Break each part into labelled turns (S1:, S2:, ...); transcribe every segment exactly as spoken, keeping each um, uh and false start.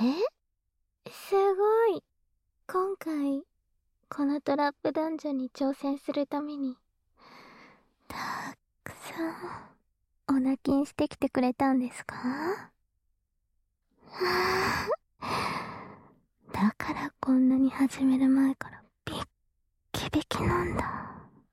S1: え？すごい。今回、このトラップダンジョンに挑戦するために、たくさん、お泣きんしてきてくれたんですか？だからこんなに始める前からビッキビキなんだ。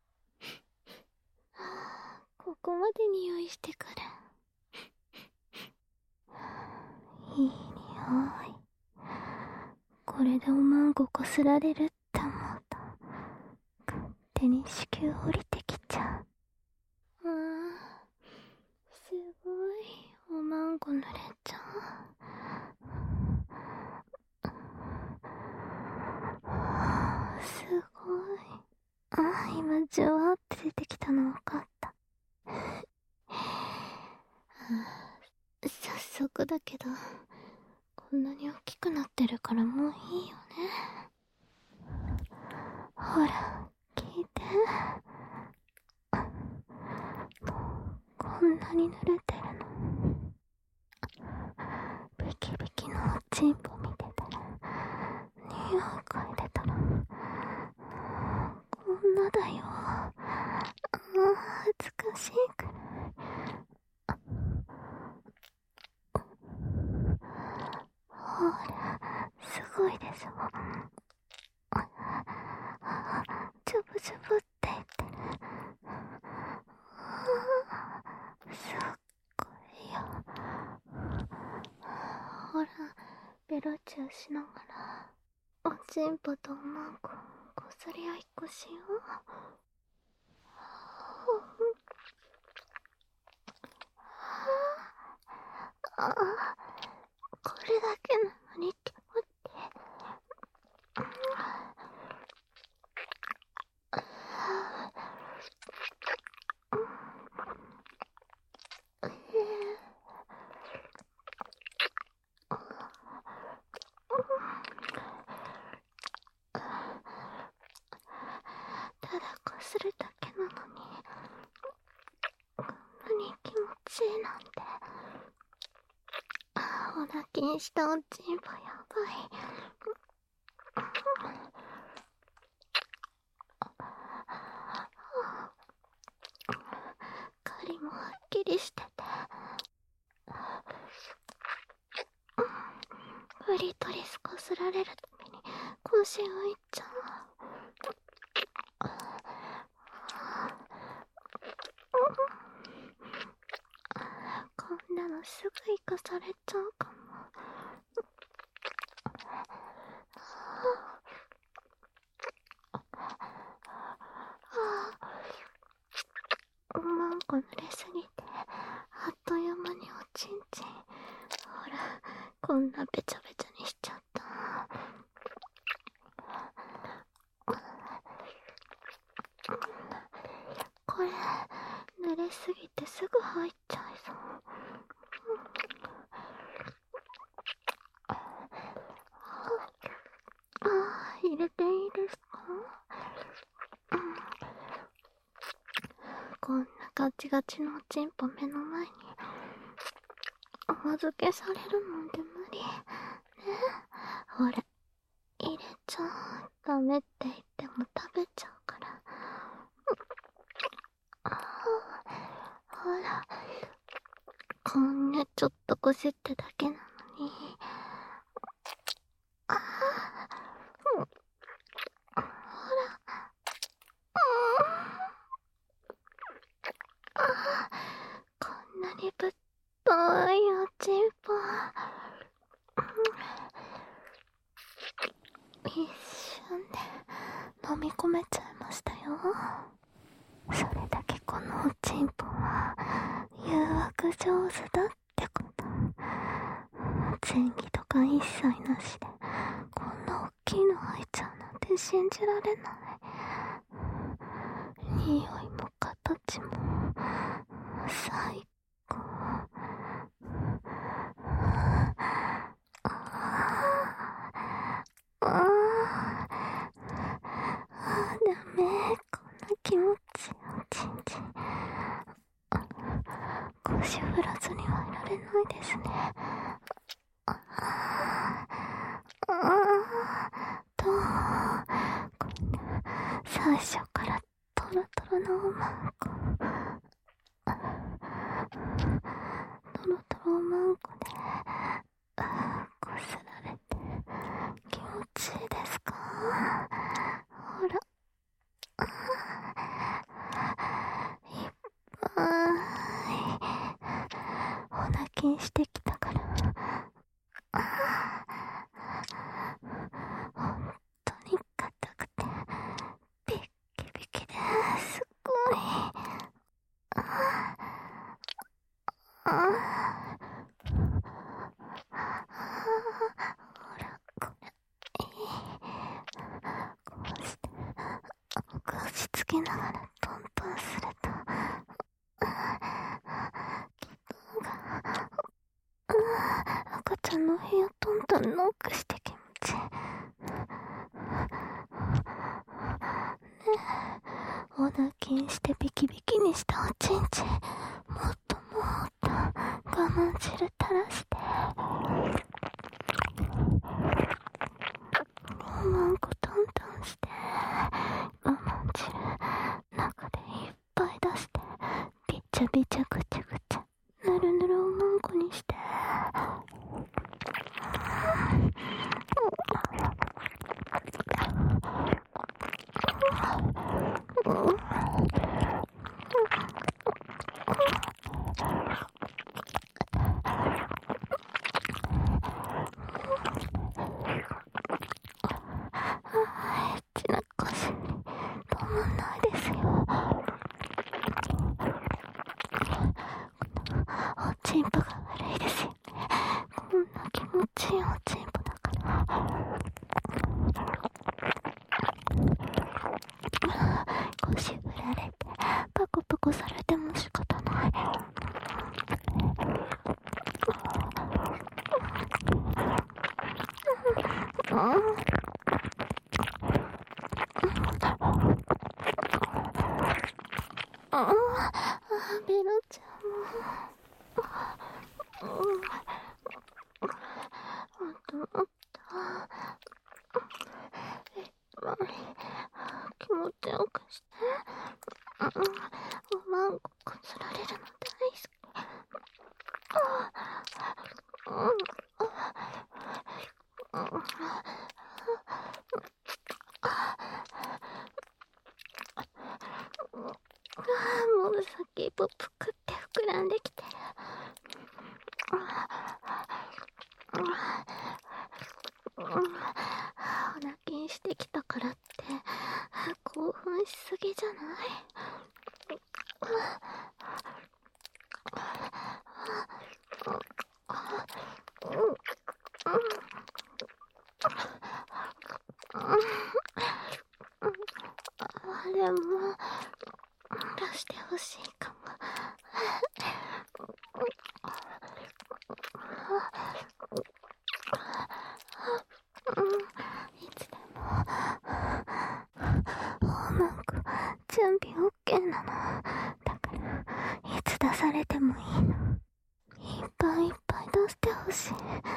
S1: ここまで匂いしてくる。いい匂い。これでおまんここすられるって思うと、勝手に子宮降りてきちゃう。ああ、すごい、おまんこ濡れちゃう。すごい。ああ、今、ジュワーって出てきたの分かった。早速だけど、こんなに大きくなってるからもういいよね。ほら、聞いて。こんなに濡れてるの。ビキビキのおちんぽ見てたら、匂い嗅いでたら、こんなだよ。ああ、恥ずかしいくらい。ほら、すごいでしょ。ジュブジュブって言ってる。すっごいよ。ほら、ベロチューしながら、おちんぽとおまんこ、こすり合いっこしよう。ああ、これだけなのに気持ちいい。ただこするだけなのに、こんなに気持ちいいなんて。お泣きにしたおちんぽやばい。狩りもはっきりしてて、クリトリスこすられるたびに腰浮いちゃう。こんなのすぐ生かされちゃうかも。おまんこ濡れすぎて、あっという間におちんちん。ほら、こんなべちゃべちゃにしちゃった。これ、濡れすぎてすぐ入っちゃいそう。ああ、入れていいですか？こんなガチガチのおちんぽ目の前にお預けされるなんて無理ね。ほら、入れちゃう。ダメって言っても食べちゃうから。ほら、こんなちょっとこすっただけなのに。ああ、ほら、ああ、こんなにぶっといおちんぽ。一瞬で飲み込めちゃいましたよ。それだけこのおちんぽは誘惑上手だってこと。前戯とか一切なしでこんな大きいの入っちゃうなんて信じられない。匂いも形も最高。ああ、ダメ、こんな気持ちいいおちんちん。腰振らずにはいられないですね。ああ、 最初からトロトロのおまんこ、トロトロおまんこでこすられて気持ちいいですか？ほら、いっぱいお泣きしてきたから、本当に硬くてビッキビキですごい。ほら、これこうして押しつけながらトントンすると気分が赤ちゃんの部屋トントンノックして気持ちいいね。え、お泣きしてビキビキにしたおちんちん、もっともっと我慢汁垂らしておまんこトントンして我慢汁中でいっぱい出してびちゃびちゃぐちゃぐちゃぬるぬるおまんこにして、エッチな腰止まんないですよ。おちんぽが悪いですよね。こんな気持ちいいおちんぽだから。腰振られてパコパコされても仕方ない。ああ、ベロちゃんも、うん、もっともっといっぱい気持ちよくして、うん、おまんここすられるの大好き。うんうんもう先ぽぷくって膨らんできてる。お泣きしてきたからって興奮しすぎじゃない？でも出してほしいかも。いつでもおまんこ準備 OK なのだから、いつ出されてもいいの。いっぱいいっぱい出してほしい。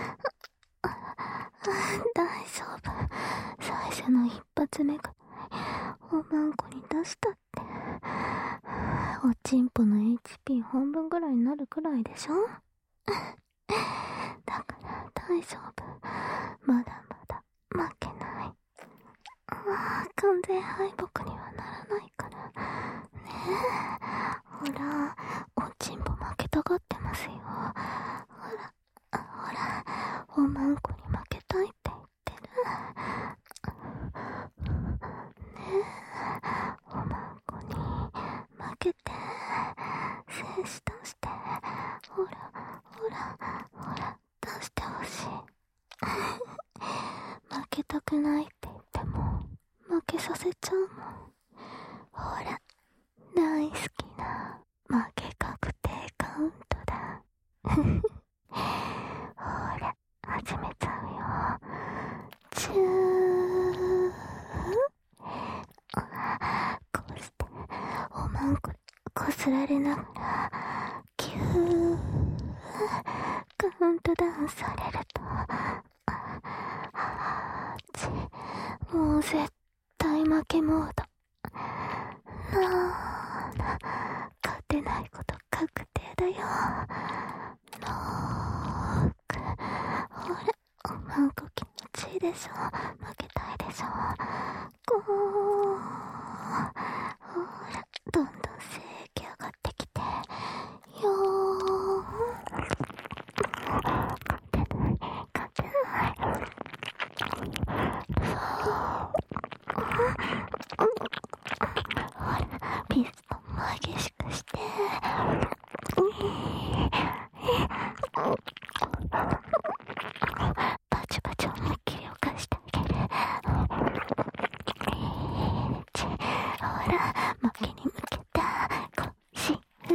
S1: 大丈夫、最初の一発目がおまんこに出したっておちんぽの エイチピー 半分ぐらいになるくらいでしょ。だから大丈夫、まだまだ負けない。完全敗北にはならないからね。え、ほらおちんぽ負けたがってますよ。ほらほら、おまんこに負けたいって言ってるね。え、おまんこに負けて精子出して、ほらほらほら出してほしい。負けたくないって言っても負けさせちゃうもん。ほら大好きな負け確定カウントだ。ほら始めちゃうよ。チューこうしておまんここすられながらキューカウントダウンされると、もう絶対負けモード。 な勝てないこと確定だよ。ノーク、ほら、おまんこ気持ちいいでしょ。負けたいでしょ。こう、ほら、どんどん正義上がってきてよー。勝てない、勝てない。ほら、ピストンも激しくして。パチパチ思いっきりを貸してあげる。ち、ほら、負けに向けた腰振り。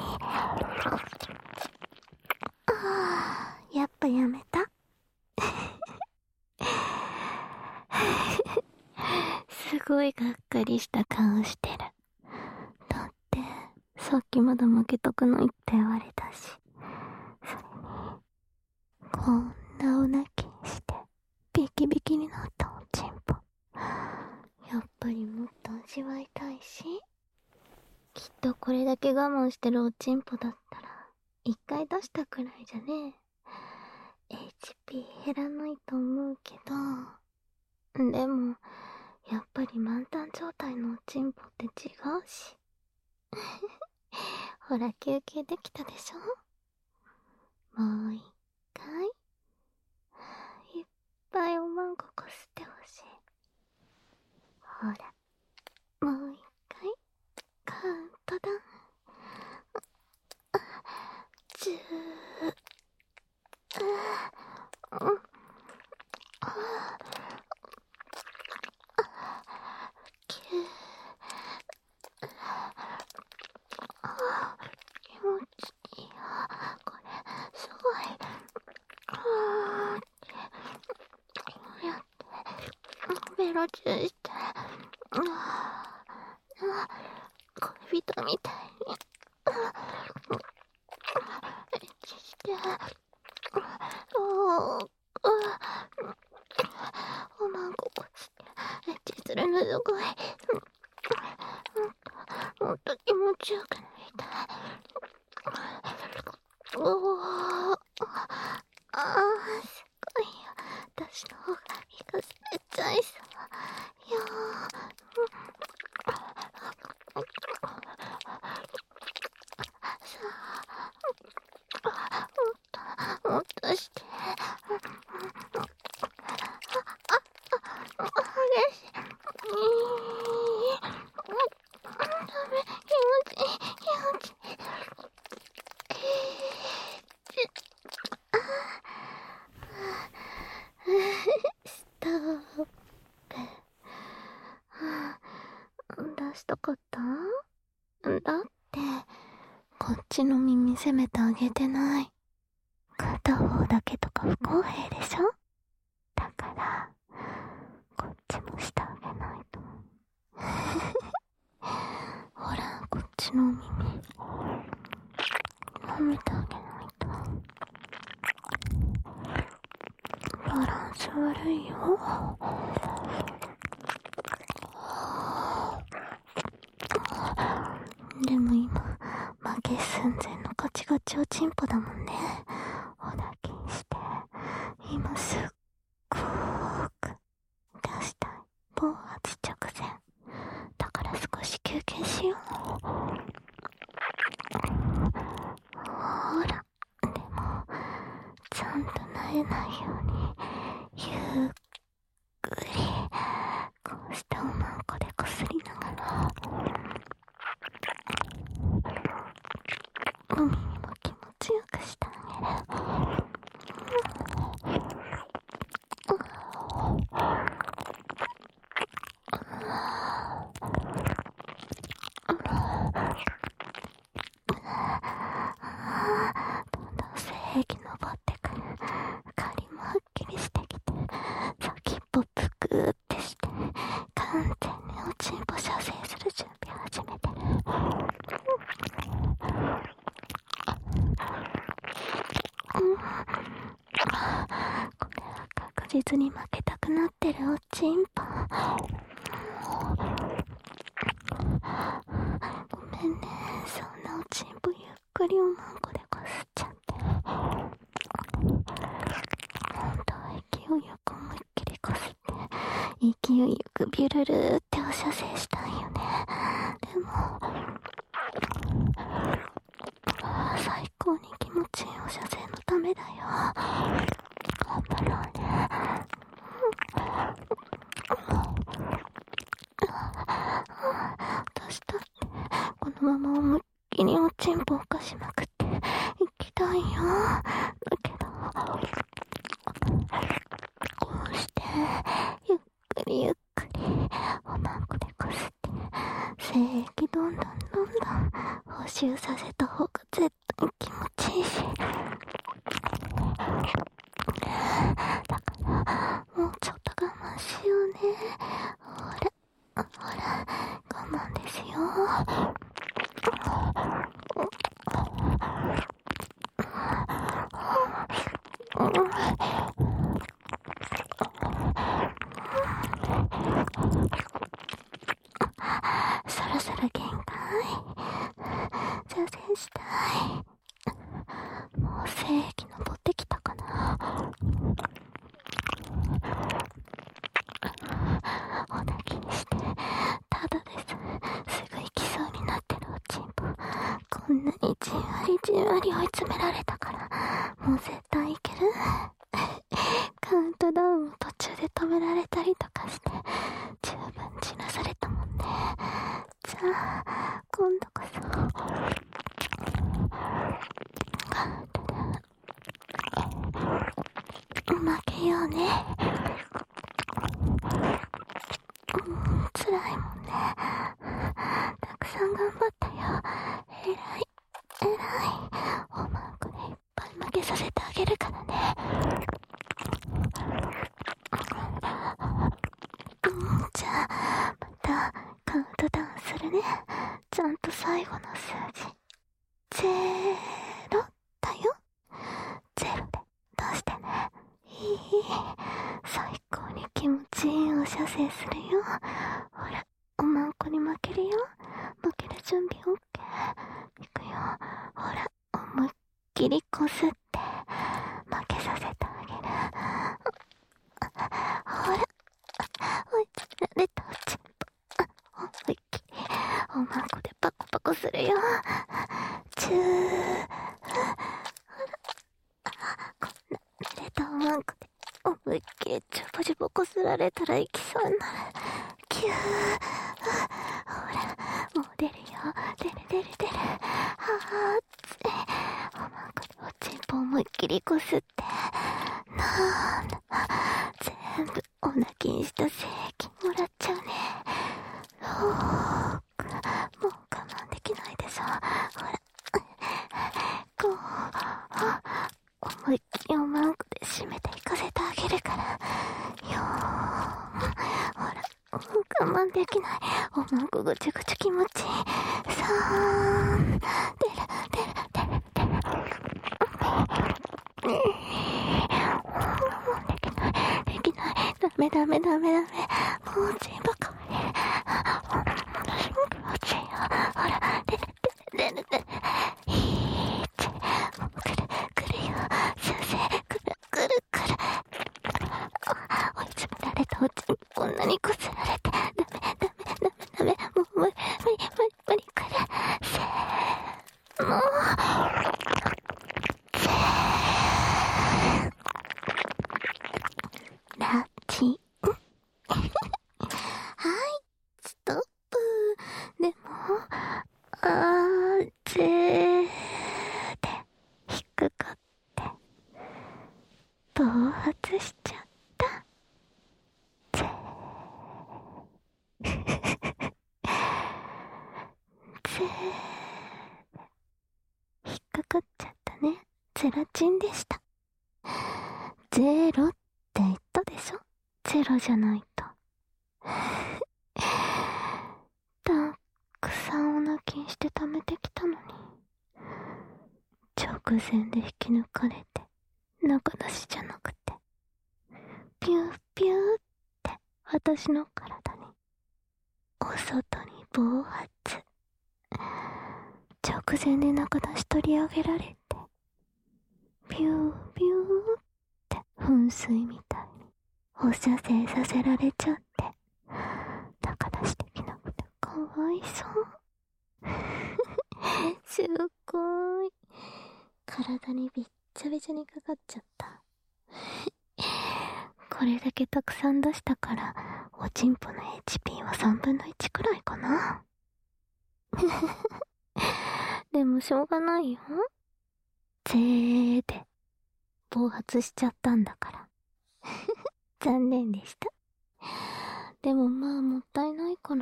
S1: ああ、やっぱやめた。すごいがっかりした顔してる。だってさっきまだ負けたくないって言われたし、それにこんなお泣きしてビキビキになったおちんぽ、やっぱりもっと味わいたいし、きっとこれだけ我慢してるおちんぽだったら一回出したくらいじゃねえ エイチピー 減らないと思うけど、でもやっぱり満タン状態のおちんぽって違うし。ほら休憩できたでしょ。もう一回いっぱいおまんここ吸ってほしい。ほらもう一回カウントダウン。じゅう、うん、きゅう、気持ちいいよこれ、すごい。こうやってベロチューして、恋人みたいにエッチして、おー、おまんここつってエッチするのすごい。もっと気持ちよくなりたい。おー、あー、すごいよ。私の方が行かせちゃいそうよー。さあ、もっともっとして。あ、激しい。ダメ、気持ちいい、気持ちいい。ストップ。出したかった？だってこっちの耳責めてあげてない。片方だけとか不公平でしょ。だからこっちもしてあげないと。ほらこっちの耳舐めてあげないと。バランス悪いよ。でも今負け寸前のガチガチおちんぽだもんね。お抱きして今すっごーく出したい。暴発直前だから少し休憩しよう。ほらでもちゃんと慣れないようにゆっくりこうしておまんこでこすりながらお耳も気持ちよくしてあげる。どんどん性液登ってくる。仮もはっきりしてきて、先っぽぷくーってして完全におちんぽ射精する準備始めてる。うん、これは確実に負けたくなってるおちんぽ。 めんね。そんなおちんぽゆっくりおまんこでこすっちゃって。ほんとは勢いよく思いっきりこすって、勢いよくビュルルーってお射精したんよね。でも、最高に気持ちいいお射精のためだよ。頑張ろうね。私だってこのまま思いっきりおちんぽをかしまくっていきたいよ。だけどこうしてゆっくりゆっくりおまんこでこすって精液どんどんどんどん補充させた方が絶対気持ちいいし、だからもうちょっと我慢しようね。ほらほら我慢ですよ。そろそろ限界。射精したい。もう精液登ってきたかな。お抱きにしてただですすぐ行きそうになってるおちんぽ、こんなにじんわりじんわり追い詰められたから、もう絶対いける。カウントダウンも途中で止められたりとかして十分散らされたもんね。じゃあ今度こそカウントダウン負けようね。うん、辛いもんね。たくさん頑張ったよ。えらいえらい。おまんこでいっぱい負けさせてあげるからね。うん、じゃあまたカウントダウンするね。ちゃんと最後の数字ゼロだよ。ゼロで出してね。いい、最高に気持ちいいお射精するよ。ほらおまんこに負けるよ。負ける準備 OK。 いくよ。ほら思いっきりこすって負けさせてあげる。ほら追い詰められたおちんぽ、思いっきりおまんこでパコパコするよ。チュー。ほらこんな濡れたおまんこで思いっきりチュボチュボこすられたらいきそうになる。キュー。ほらもう出るよ。出る出る出る。はーっついおまんこでおちんぽ思いっきりこすって、なんだ全部お泣きにした精液もらっちゃうね。ほーくもう我慢できないでしょ。ほらこう思いっきりおまんこで締めていかせてあげるからよー。ほらもう我慢できない。おまんこぐちゅぐちゅ気持ちいい。さーん出る出る出る出る。もうできないできない。ダメダメダメダメ。もうちんばかわり気持ちいいよ。ほら出る出る出る出る。いーちもう来る来るよ。射精来る来る来る。追い詰められたおちんこんなにこすられてダメダメダメダメ。もう無理無理無理無理来る。せーもうラッキーはいストップ。でもあーぜーで引っかかって暴発しちゃったぜーぜー引っかかっちゃったね。ゼラチンでした。ゼロって言ったでしょ。ゼロじゃないと。たくさんお泣きして溜めてきたのに、直前で引き抜かれて、中出しじゃなくて、ピューピューって私の体に、お外に暴発。 直前で中出し取り上げられて、ビュービューって噴水みたいに放射線させられちゃって、中出しできなくてかわいそう。すっごーい。体にびっちゃびちゃにかかっちゃった。これだけたくさん出したから、おちんぽの エイチピー はさんぶんのいちくらいかな。でもしょうがないよ。ぜーで、暴発しちゃったんだから。残念でした。でもまあもったいないから、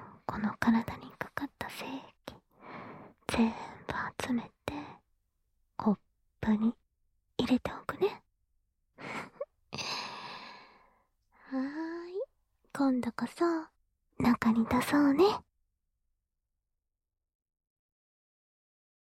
S1: この体にかかった精液、全部集めて、コップに入れておくね。はーい。今度こそ、中に出そうね。